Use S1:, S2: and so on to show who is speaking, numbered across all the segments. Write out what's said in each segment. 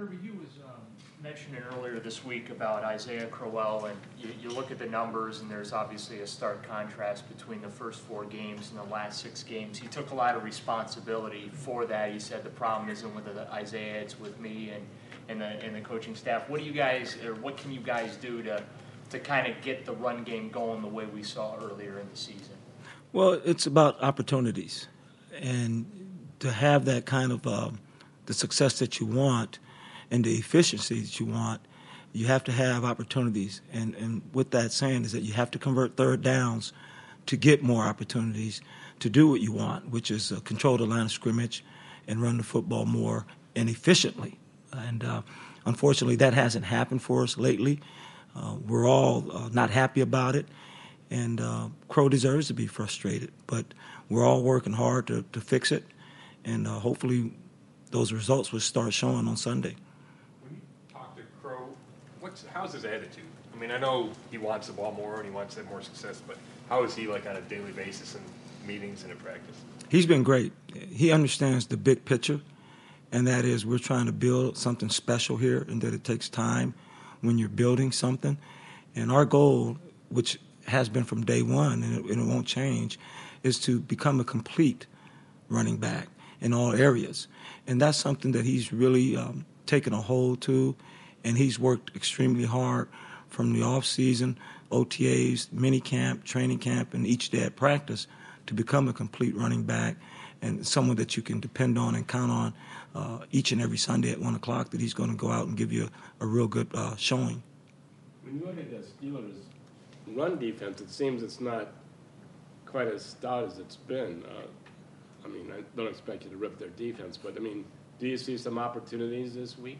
S1: Kirby, you was mentioning earlier this week about Isaiah Crowell, and you look at the numbers, and there's obviously a stark contrast between the first 4 games and the last 6 games. He took a lot of responsibility for that. He said the problem isn't with Isaiah, it's with me and the coaching staff. What can you guys do to kind of get the run game going the way we saw earlier in the season?
S2: Well, it's about opportunities, and to have that kind of the success that you want and the efficiency that you want, you have to have opportunities. And with that saying is that you have to convert third downs to get more opportunities to do what you want, which is control the line of scrimmage and run the football more and efficiently. And unfortunately, that hasn't happened for us lately. We're all not happy about it, and Crow deserves to be frustrated. But we're all working hard to fix it, and hopefully those results will start showing on Sunday.
S3: When you talk to Crow, how's his attitude? I mean, I know he wants the ball more and he wants to have more success, but how is he like on a daily basis in meetings and in practice?
S2: He's been great. He understands the big picture, and that is we're trying to build something special here, and that it takes time when you're building something. And our goal, which has been from day one, and it won't change, is to become a complete running back in all areas. And that's something that he's really taken a hold to, and he's worked extremely hard from the off-season, OTAs, minicamp, training camp, and each day at practice to become a complete running back and someone that you can depend on and count on each and every Sunday at 1 o'clock, that he's going to go out and give you a real good showing.
S4: When you look at the Steelers' run defense, it seems it's not quite as stout as it's been. I mean, I don't expect you to rip their defense, but, I mean, do you see some opportunities this week?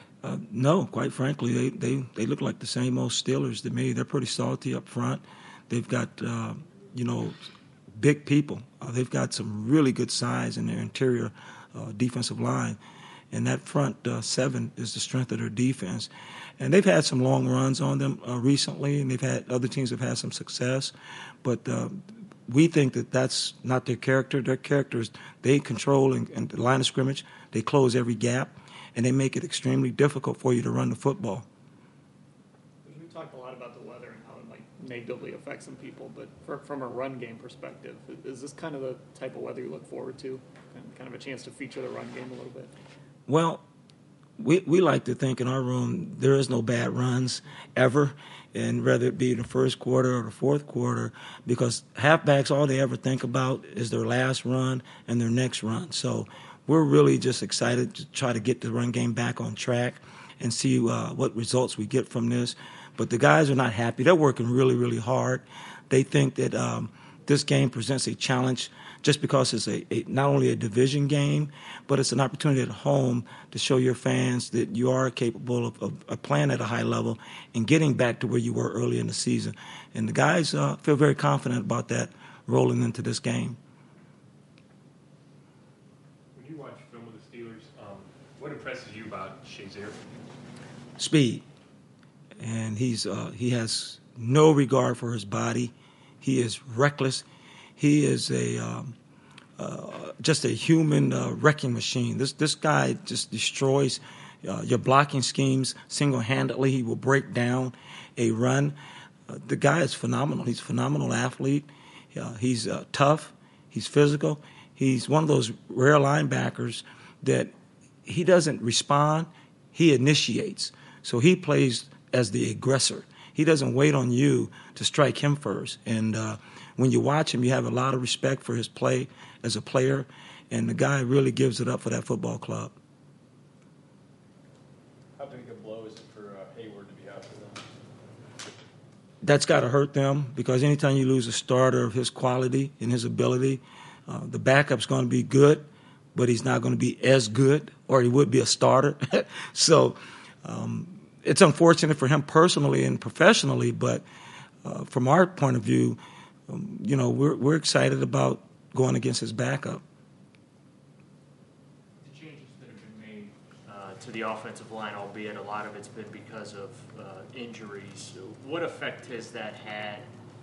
S2: No, quite frankly, they look like the same old Steelers to me. They're pretty salty up front. They've got, big people. They've got some really good size in their interior defensive line. And that front 7 is the strength of their defense. And they've had some long runs on them recently, and other teams have had some success. But we think that that's not their character. Their character is they control and the line of scrimmage. They close every gap, and they make it extremely difficult for you to run the football.
S5: We talked a lot about the weather and how it might negatively affect some people, but from a run game perspective, is this kind of the type of weather you look forward to, and kind of a chance to feature the run game a little bit?
S2: Well, we like to think in our room there is no bad runs ever, and whether it be the first quarter or the fourth quarter, because halfbacks, all they ever think about is their last run and their next run. So we're really just excited to try to get the run game back on track and see what results we get from this. But the guys are not happy. They're working really, really hard. They think that this game presents a challenge just because it's not only a division game, but it's an opportunity at home to show your fans that you are capable of playing at a high level and getting back to where you were early in the season. And the guys feel very confident about that rolling into this game.
S3: When you watch film of the Steelers, what impresses you about Shazier?
S2: Speed. And he has no regard for his body. He is reckless. He is just a human wrecking machine. This guy just destroys your blocking schemes single-handedly. He will break down a run. The guy is phenomenal. He's a phenomenal athlete. He's tough. He's physical. He's one of those rare linebackers that he doesn't respond. He initiates. So he plays as the aggressor. He doesn't wait on you to strike him first. And when you watch him, you have a lot of respect for his play as a player, and the guy really gives it up for that football club.
S4: How big a blow is it for Hayward to be out for them?
S2: That's got to hurt them, because anytime you lose a starter of his quality and his ability, the backup's going to be good, but he's not going to be as good, or he would be a starter. So it's unfortunate for him personally and professionally, but from our point of view, we're excited about going against his backup.
S1: The changes that have been made to the offensive line, albeit a lot of it's been because of injuries, what effect has that had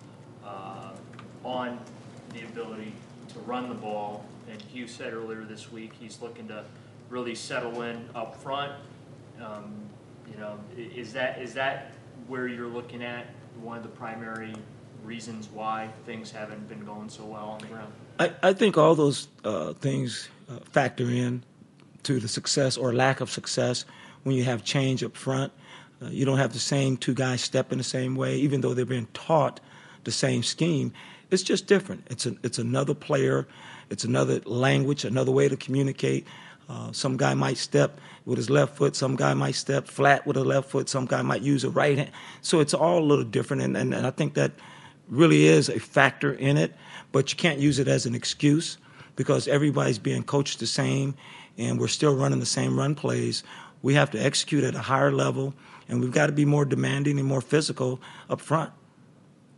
S1: on the ability to run the ball? And Hugh said earlier this week he's looking to really settle in up front Is that where you're looking at one of the primary reasons why things haven't been going so well on the ground?
S2: I think all those things factor in to the success or lack of success when you have change up front. You don't have the same two guys stepping the same way, even though they're being taught the same scheme. It's just different. It's another player. It's another language, another way to communicate. Some guy might step with his left foot. Some guy might step flat with a left foot. Some guy might use a right hand. So it's all a little different, and I think that really is a factor in it. But you can't use it as an excuse because everybody's being coached the same, and we're still running the same run plays. We have to execute at a higher level, and we've got to be more demanding and more physical up front.